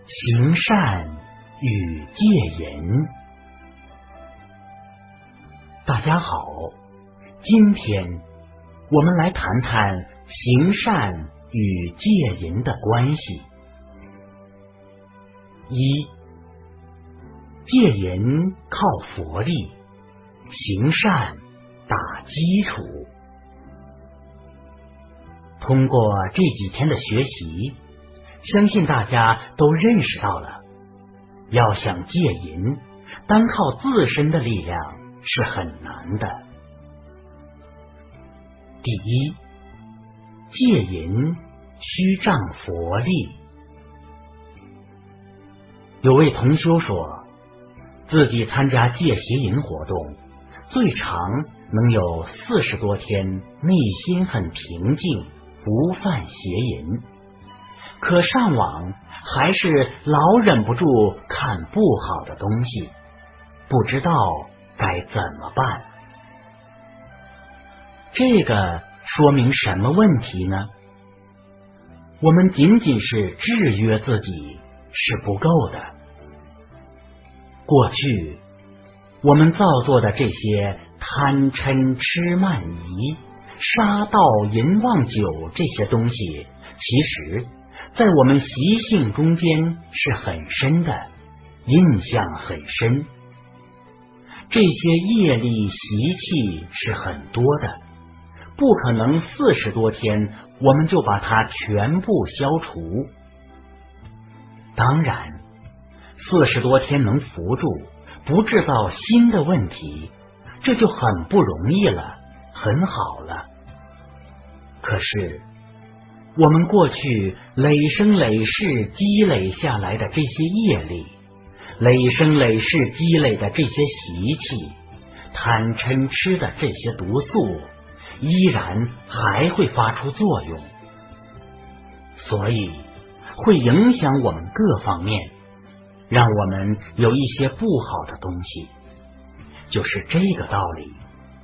行善与戒淫。大家好，今天我们来谈谈行善与戒淫的关系。一，戒淫靠佛力，行善打基础。通过这几天的学习，相信大家都认识到了，要想戒淫，单靠自身的力量是很难的。第一，戒淫需仗佛力。有位同修说，自己参加戒邪淫活动，最长能有40多天，内心很平静，不犯邪淫。可上网还是老忍不住看不好的东西，不知道该怎么办。这个说明什么问题呢？我们仅仅是制约自己是不够的。过去我们造作的这些贪嗔痴慢疑、杀盗淫妄酒这些东西，其实在我们习性中间是很深的，印象很深。这些业力习气是很多的，不可能40多天我们就把它全部消除。当然40多天能扶住，不制造新的问题，这就很不容易了，很好了。可是我们过去累生累世积累下来的这些业力，累生累世积累的这些习气，贪嗔痴的这些毒素，依然还会发出作用，所以会影响我们各方面，让我们有一些不好的东西，就是这个道理。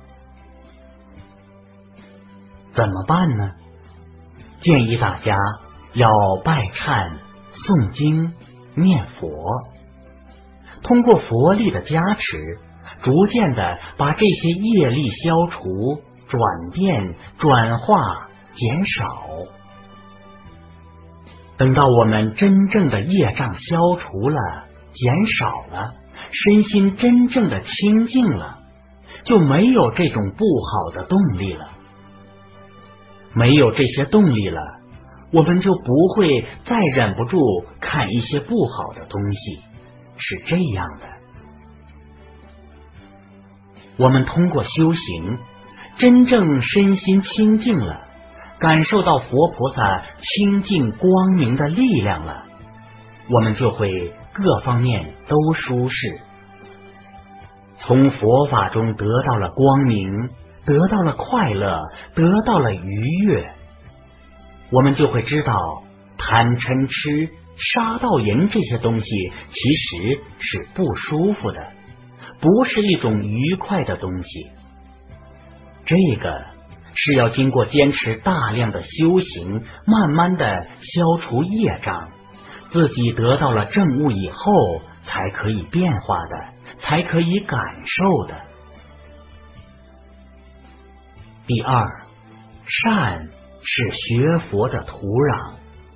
怎么办呢？建议大家要拜忏、诵经、念佛，通过佛力的加持，逐渐的把这些业力消除、转变、转化、减少。等到我们真正的业障消除了、减少了，身心真正的清净了，就没有这种不好的动力了。没有这些动力了，我们就不会再忍不住看一些不好的东西，是这样的。我们通过修行，真正身心清净了，感受到佛菩萨清净光明的力量了，我们就会各方面都舒适，从佛法中得到了光明，得到了快乐，得到了愉悦，我们就会知道贪嗔痴、杀盗淫这些东西其实是不舒服的，不是一种愉快的东西。这个是要经过坚持大量的修行，慢慢的消除业障，自己得到了正悟以后才可以变化的，才可以感受的。第二，善是学佛的土壤，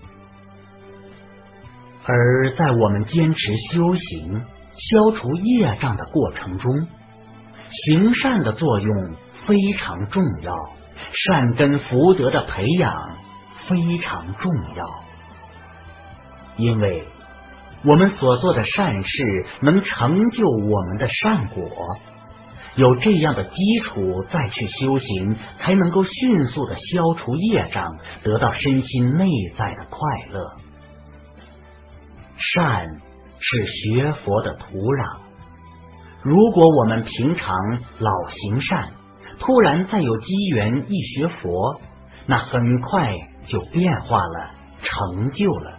而在我们坚持修行、消除业障的过程中，行善的作用非常重要，善根福德的培养非常重要。因为我们所做的善事能成就我们的善果，有这样的基础再去修行，才能够迅速的消除业障，得到身心内在的快乐。善是学佛的土壤，如果我们平常老行善，突然再有机缘一学佛，那很快就变化了，成就了。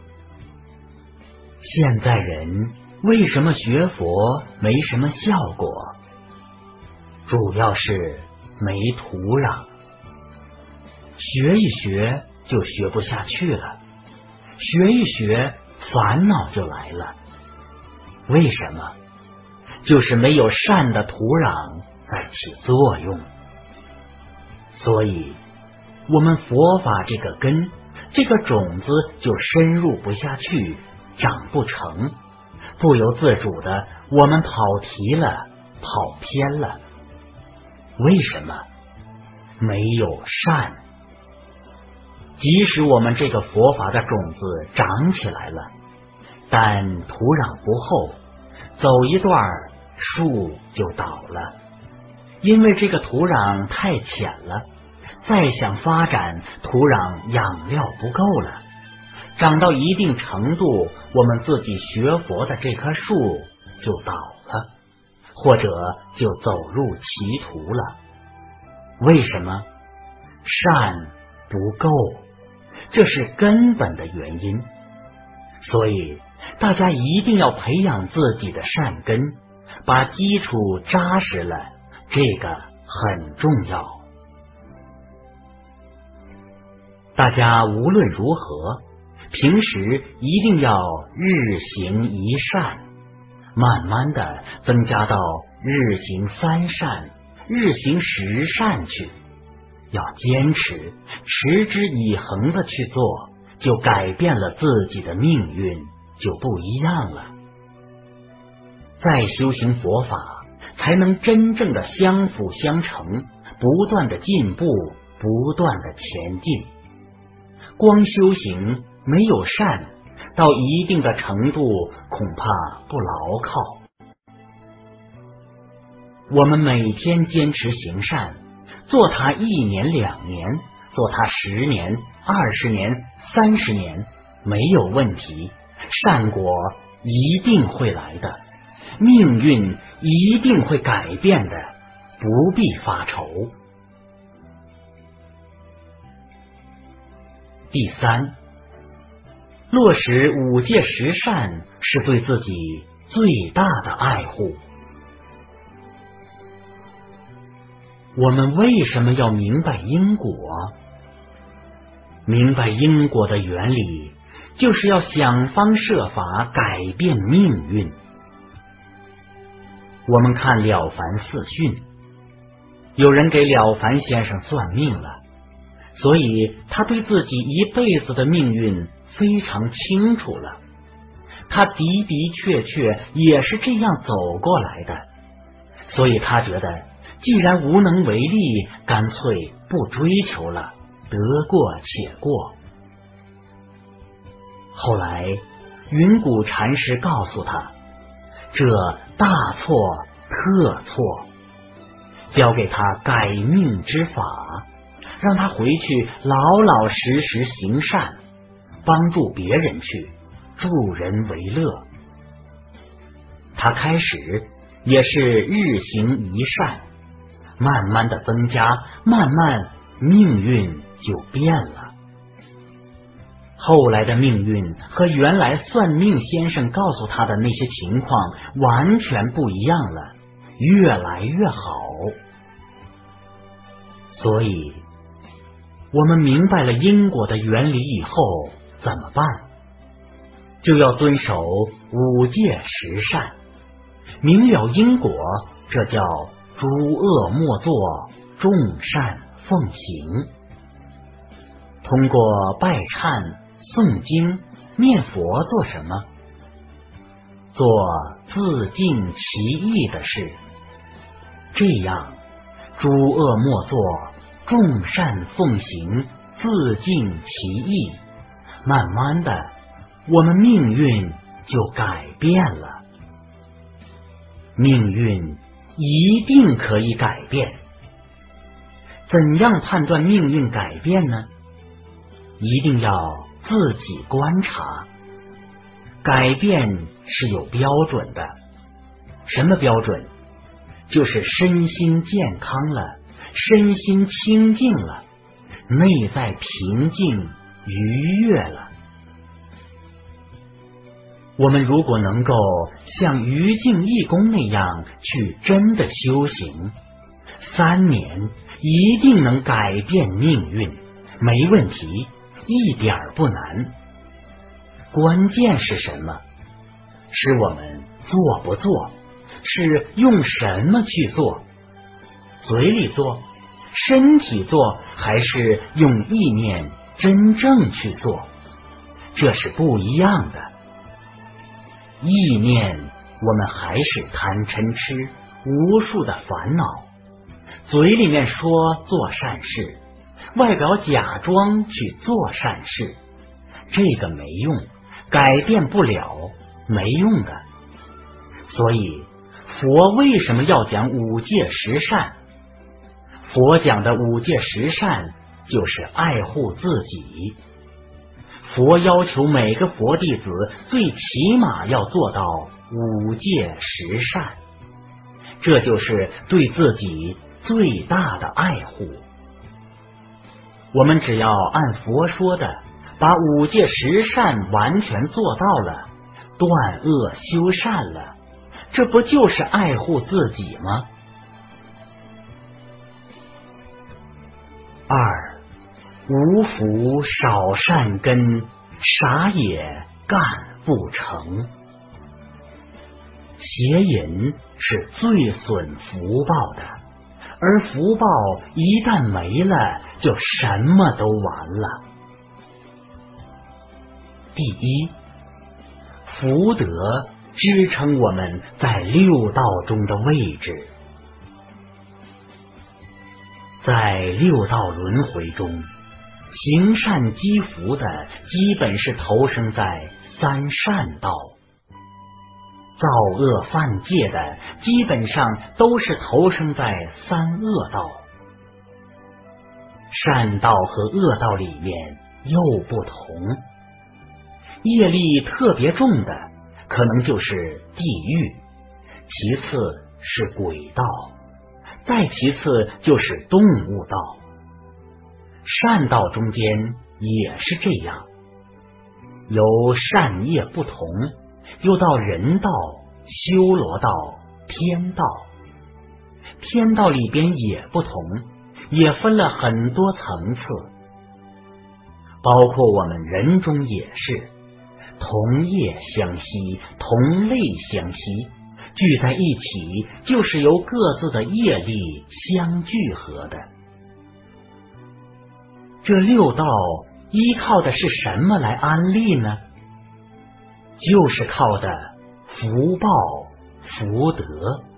现在人为什么学佛没什么效果？主要是没土壤，学一学就学不下去了，学一学烦恼就来了。为什么？就是没有善的土壤在起作用。所以我们佛法这个根，这个种子就深入不下去，长不成，不由自主的我们跑题了，跑偏了。为什么？没有善。即使我们这个佛法的种子长起来了，但土壤不厚，走一段树就倒了，因为这个土壤太浅了，再想发展，土壤养料不够了，长到一定程度，我们自己学佛的这棵树就倒了，或者就走入歧途了。为什么？善不够，这是根本的原因。所以大家一定要培养自己的善根，把基础扎实了，这个很重要。大家无论如何，平时一定要日行一善，慢慢的增加到日行3善、日行10善去，要坚持，持之以恒的去做，就改变了自己的命运，就不一样了。再修行佛法，才能真正的相辅相成，不断的进步，不断的前进。光修行没有善，到一定的程度恐怕不牢靠。我们每天坚持行善，做它1年2年，做它10年20年30年，没有问题，善果一定会来的，命运一定会改变的，不必发愁。第3，落实5戒10善是对自己最大的爱护。我们为什么要明白因果？明白因果的原理，就是要想方设法改变命运。我们看了凡四训，有人给了凡先生算命了，所以他对自己一辈子的命运非常清楚了。他的的确确也是这样走过来的，所以他觉得既然无能为力，干脆不追求了，得过且过。后来云谷禅师告诉他，这大错特错，教给他改命之法，让他回去老老实实行善，帮助别人去，助人为乐。他开始也是日行一善，慢慢的增加，慢慢命运就变了。后来的命运和原来算命先生告诉他的那些情况完全不一样了，越来越好。所以我们明白了因果的原理以后怎么办？就要遵守5戒10善，明了因果，这叫诸恶莫作，众善奉行。通过拜忏、诵经、念佛做什么？做自净其意的事。这样诸恶莫作，众善奉行，自净其意，慢慢的我们命运就改变了。命运一定可以改变。怎样判断命运改变呢？一定要自己观察。改变是有标准的。什么标准？就是身心健康了，身心清净了，内在平静愉悦了。我们如果能够像于净义公那样去真的修行，3年一定能改变命运，没问题，一点不难。 关键是什么？是我们做不做，是用什么去做？嘴里做，身体做，还是用意念真正去做？这是不一样的。意念，我们还是贪嗔痴，无数的烦恼。嘴里面说做善事，外表假装去做善事，这个没用，改变不了，没用的。所以佛为什么要讲五戒十善？佛讲的五戒十善就是爱护自己。佛要求每个佛弟子最起码要做到五戒十善，这就是对自己最大的爱护。我们只要按佛说的，把五戒十善完全做到了，断恶修善了，这不就是爱护自己吗？二，无福少善根，啥也干不成。邪淫是最损福报的，而福报一旦没了，就什么都完了。第一，福德支撑我们在六道中的位置。在六道轮回中，行善积福的基本是投生在三善道，造恶犯戒的基本上都是投生在三恶道。善道和恶道里面又不同，业力特别重的可能就是地狱，其次是鬼道，再其次就是动物道。善道中间也是这样，由善业不同，又到人道、修罗道、天道。天道里边也不同，也分了很多层次，包括我们人中也是，同业相吸，同类相吸，聚在一起就是由各自的业力相聚合的。这六道依靠的是什么来安立呢？就是靠的福报、福德。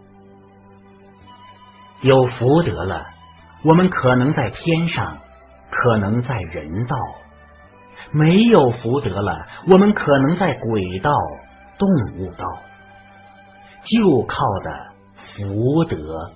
有福德了，我们可能在天上，可能在人道；没有福德了，我们可能在鬼道、动物道。就靠的福德。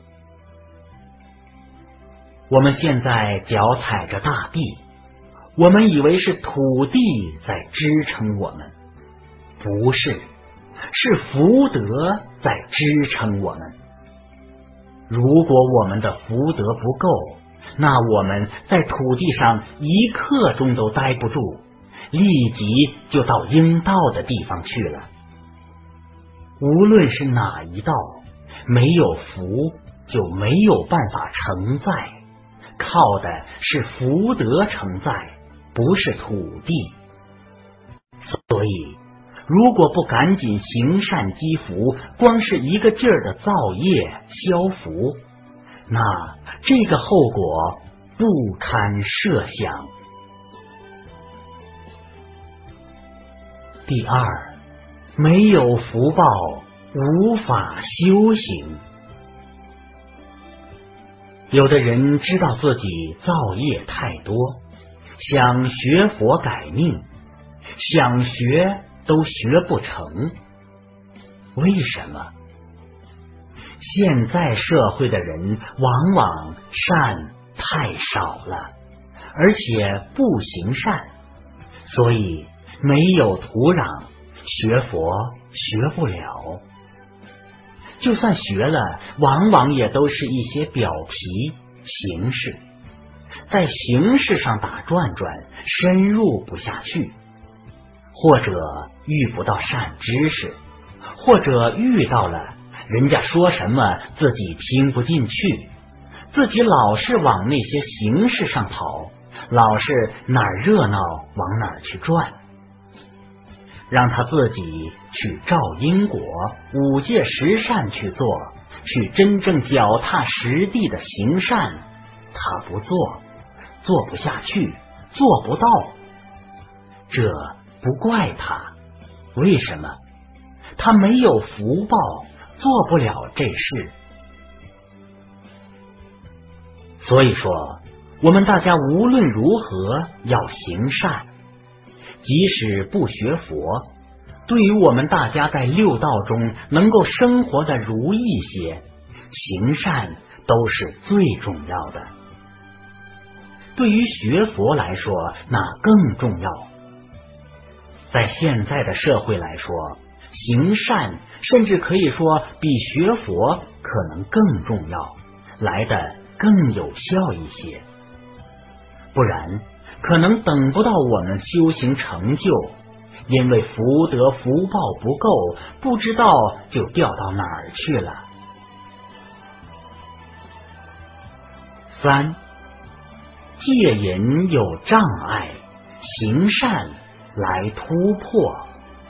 我们现在脚踩着大地，我们以为是土地在支撑我们，不是，是福德在支撑我们。如果我们的福德不够，那我们在土地上一刻钟都待不住，立即就到应到的地方去了。无论是哪一道，没有福就没有办法承载，靠的是福德承载，不是土地。所以如果不赶紧行善积福，光是一个劲儿的造业消福，那这个后果不堪设想。第二，没有福报，无法修行。有的人知道自己造业太多，想学佛改命，想学都学不成。为什么？现在社会的人往往善太少了，而且不行善，所以没有土壤，学佛学不了。就算学了，往往也都是一些表皮形式，在形式上打转转，深入不下去，或者遇不到善知识，或者遇到了，人家说什么自己听不进去，自己老是往那些形式上跑，老是哪儿热闹往哪儿去转。 让他自己去照因果、五戒十善去做，去真正脚踏实地的行善，他不做，做不下去，做不到。这不怪他，为什么？他没有福报，做不了这事。所以说，我们大家无论如何要行善，即使不学佛，对于我们大家在六道中能够生活的如意些，行善都是最重要的。对于学佛来说，那更重要。在现在的社会来说，行善甚至可以说比学佛可能更重要，来得更有效一些。不然可能等不到我们修行成就，因为福德福报不够，不知道就掉到哪儿去了。3. 戒淫有障碍，行善来突破。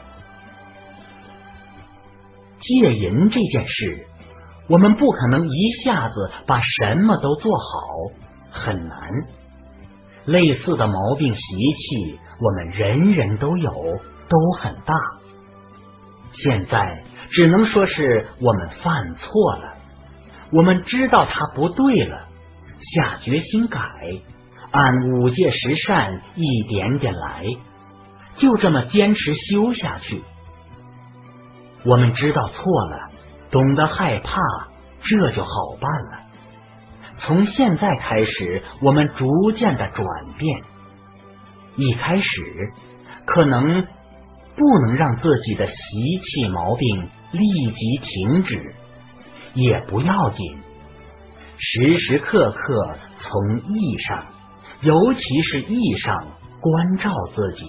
戒淫这件事，我们不可能一下子把什么都做好，很难。类似的毛病习气，我们人人都有，都很大。现在只能说是我们犯错了，我们知道它不对了，下决心改，按五戒十善一点点来，就这么坚持修下去。我们知道错了，懂得害怕，这就好办了。从现在开始，我们逐渐的转变。一开始可能不能让自己的习气毛病立即停止，也不要紧，时时刻刻从意上，尤其是意上关照自己，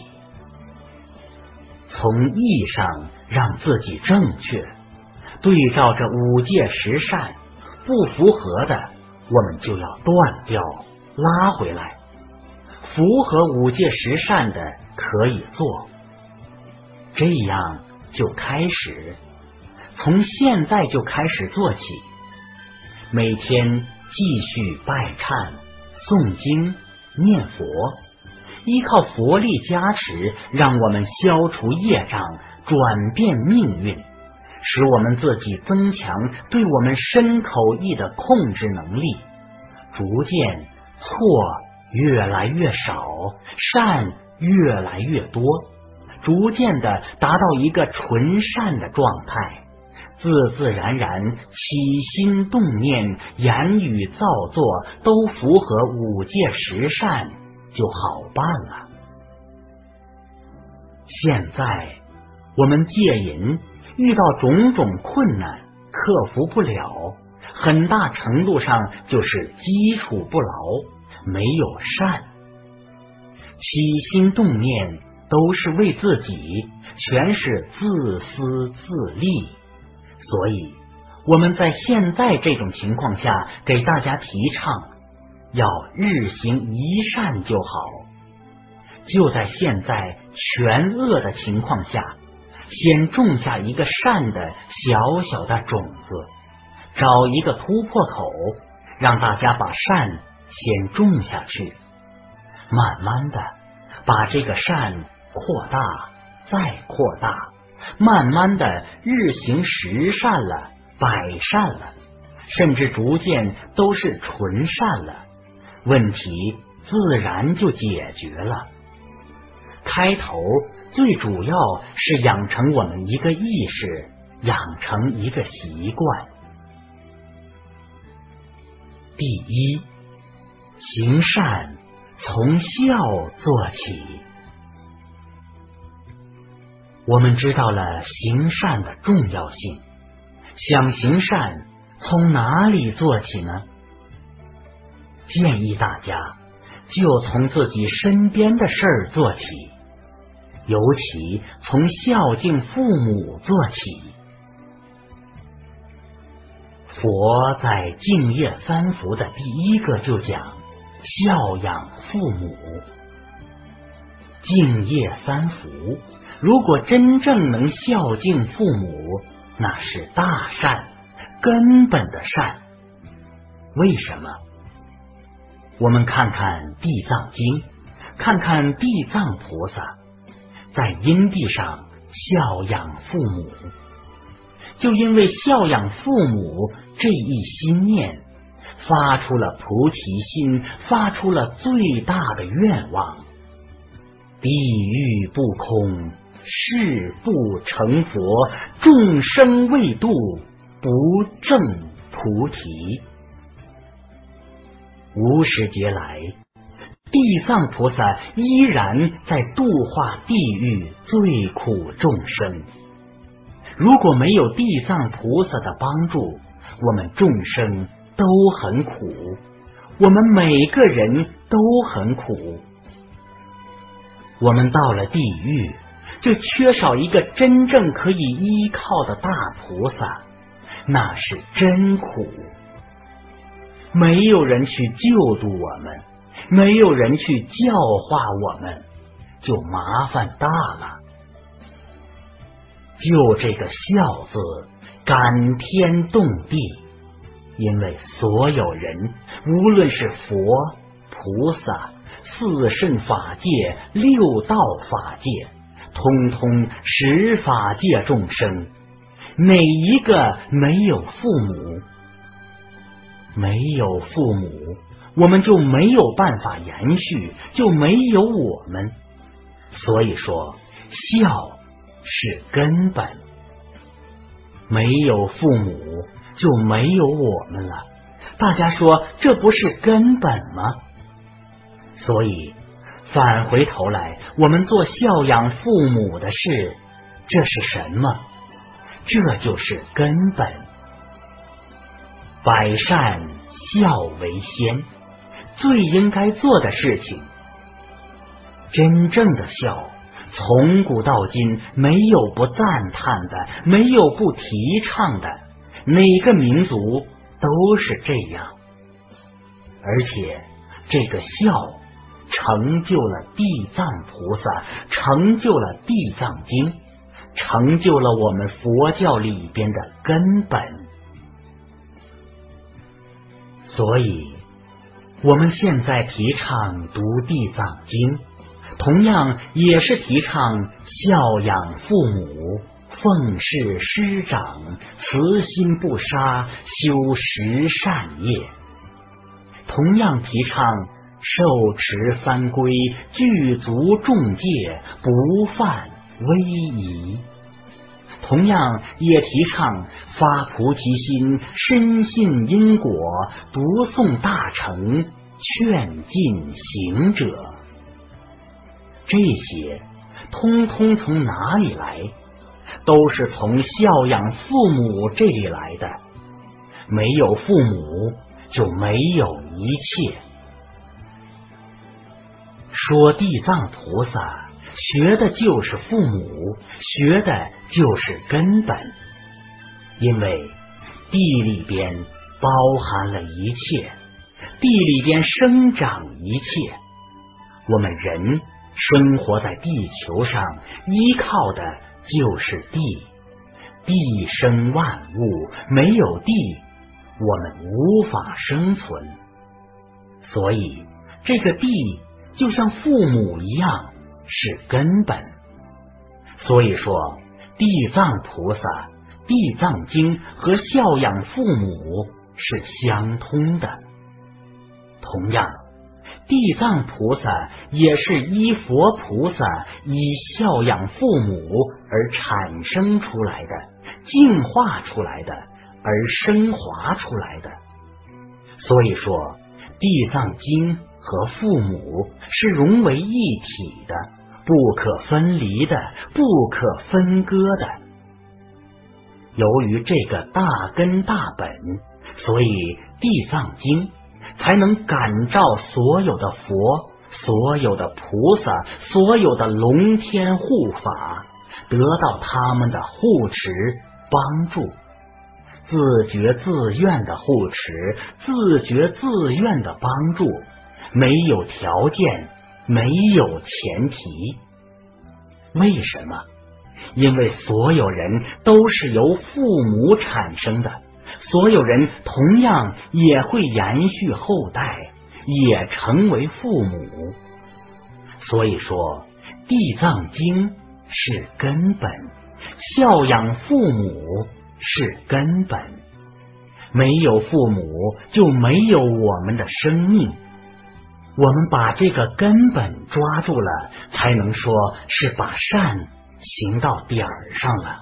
从意上让自己正确，对照着五戒十善，不符合的我们就要断掉，拉回来，符合五戒十善的可以做。这样就开始，从现在就开始做起，每天继续拜忏、诵经、念佛，依靠佛力加持，让我们消除业障，转变命运，使我们自己增强对我们身口意的控制能力，逐渐错越来越少，善越来越多，逐渐的达到一个纯善的状态，自自然然起心动念、言语造作都符合五戒十善，就好办了。现在我们戒淫遇到种种困难，克服不了，很大程度上就是基础不牢，没有善，起心动念都是为自己，全是自私自利。所以我们在现在这种情况下给大家提倡，要日行一善就好。就在现在全恶的情况下，先种下一个善的小小的种子，找一个突破口，让大家把善先种下去，慢慢的把这个善扩大，再扩大，慢慢的日行十善了，百善了，甚至逐渐都是纯善了，问题自然就解决了。开头最主要是养成我们一个意识，养成一个习惯。第一，行善从孝做起。我们知道了行善的重要性，想行善从哪里做起呢？建议大家就从自己身边的事儿做起，尤其从孝敬父母做起。佛在净业三福的第一个就讲孝养父母。净业三福如果真正能孝敬父母，那是大善，根本的善。为什么？我们看看《地藏经》，看看地藏菩萨在因地上孝养父母，就因为孝养父母这一心念，发出了菩提心，发出了最大的愿望。地狱不空，誓不成佛，众生未度，不证菩提。无始劫来，地藏菩萨依然在度化地狱最苦众生。如果没有地藏菩萨的帮助，我们众生都很苦，我们每个人都很苦。我们到了地狱，就缺少一个真正可以依靠的大菩萨，那是真苦。没有人去救度我们，没有人去教化我们，就麻烦大了。就这个孝字感天动地，因为所有人，无论是佛、菩萨、四圣法界、六道法界，通通十法界众生，哪一个没有父母？没有父母，我们就没有办法延续，就没有我们。所以说，孝是根本。没有父母，就没有我们了。大家说，这不是根本吗？所以返回头来，我们做孝养父母的事，这是什么？这就是根本。百善孝为先，最应该做的事情。真正的孝，从古到今没有不赞叹的，没有不提倡的，哪个民族都是这样。而且这个孝成就了地藏菩萨，成就了地藏经，成就了我们佛教里边的根本。所以我们现在提倡读地藏经，同样也是提倡孝养父母，奉事师长，慈心不杀，修十善业。同样提倡受持三规，具足众戒，不犯威仪。同样也提倡发菩提心，深信因果，读诵大乘，劝进行者。这些通通从哪里来？都是从孝养父母这里来的。没有父母，就没有一切。说地藏菩萨，学的就是父母，学的就是根本。因为地里边包含了一切，地里边生长一切。我们人生活在地球上，依靠的就是地。地生万物，没有地，我们无法生存。所以这个地就像父母一样，是根本。所以说，地藏菩萨、地藏经和孝养父母是相通的。同样，地藏菩萨也是依佛菩萨，依孝养父母而产生出来的，净化出来的，而升华出来的。所以说，地藏经和父母是融为一体的，不可分离的，不可分割的。由于这个大根大本，所以地藏经才能感召所有的佛，所有的菩萨，所有的龙天护法，得到他们的护持帮助。自觉自愿的护持，自觉自愿的帮助，没有条件，没有前提。 为什么？因为所有人都是由父母产生的，所有人同样也会延续后代，也成为父母。所以说，《地藏经》是根本，孝养父母是根本。没有父母，就没有我们的生命。我们把这个根本抓住了，才能说是把善行到点儿上了。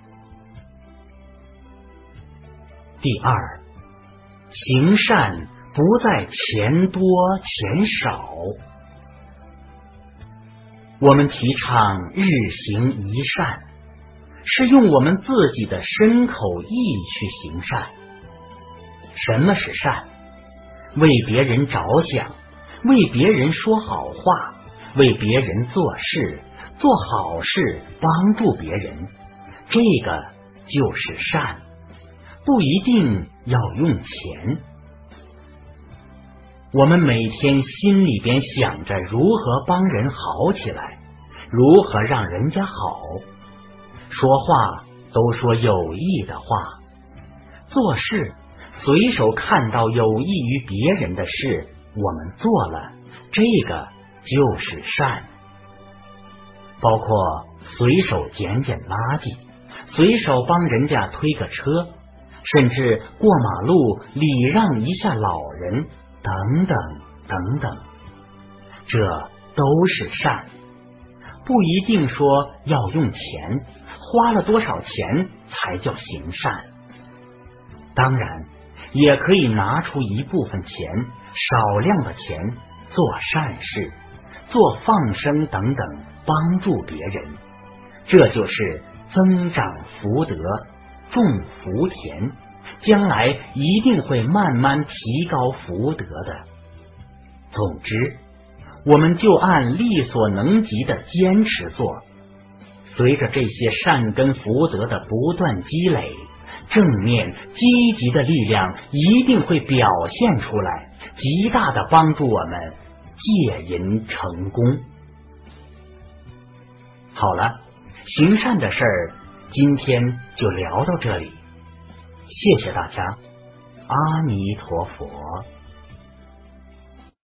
第二，行善不在钱多钱少。我们提倡日行一善，是用我们自己的身口意去行善。什么是善？为别人着想，为别人说好话，为别人做事，做好事，帮助别人，这个就是善，不一定要用钱。我们每天心里边想着如何帮人好起来，如何让人家好，说话都说有益的话，做事随手看到有益于别人的事，我们做了，这个就是善。包括随手捡捡垃圾，随手帮人家推个车，甚至过马路礼让一下老人，等等等等，这都是善。不一定说要用钱，花了多少钱才叫行善。当然也可以拿出一部分钱，少量的钱，做善事，做放生等等，帮助别人，这就是增长福德，种福田，将来一定会慢慢提高福德的。总之，我们就按力所能及的坚持做，随着这些善根福德的不断积累，正面积极的力量一定会表现出来，极大的帮助我们戒淫成功。好了，行善的事儿今天就聊到这里，谢谢大家，阿弥陀佛。